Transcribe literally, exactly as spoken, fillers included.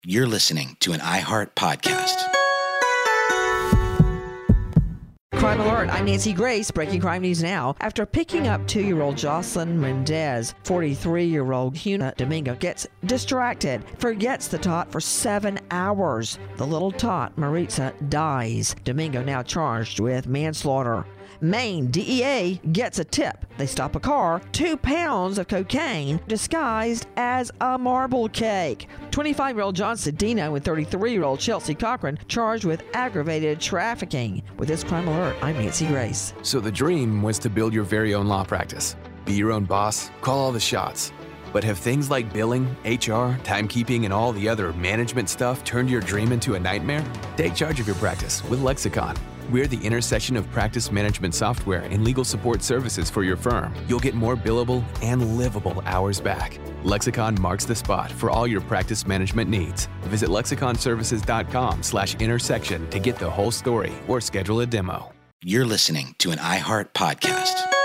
You're listening to an iHeart podcast. Crime Alert, I'm Nancy Grace. Breaking crime news now. After picking up two-year-old Jocelyn Mendez, forty-three-year-old Huna Domingo gets distracted, forgets the tot for seven hours. The little tot, Maritza, dies. Domingo now charged with manslaughter. Maine D E A gets a tip. They stop a car, two pounds of cocaine disguised as a marble cake. twenty-five-year-old John Cedino and thirty-three-year-old Chelsea Cochran charged with aggravated trafficking. With this Crime Alert, I'm Nancy Grace. So the dream was to build your very own law practice. Be your own boss, call all the shots. But have things like billing, H R, timekeeping, and all the other management stuff turned your dream into a nightmare? Take charge of your practice with Lexicon. We're the intersection of practice management software and legal support services for your firm. You'll get more billable and livable hours back. Lexicon marks the spot for all your practice management needs. Visit lexiconservices.com slash intersection to get the whole story or schedule a demo. You're listening to an iHeart podcast.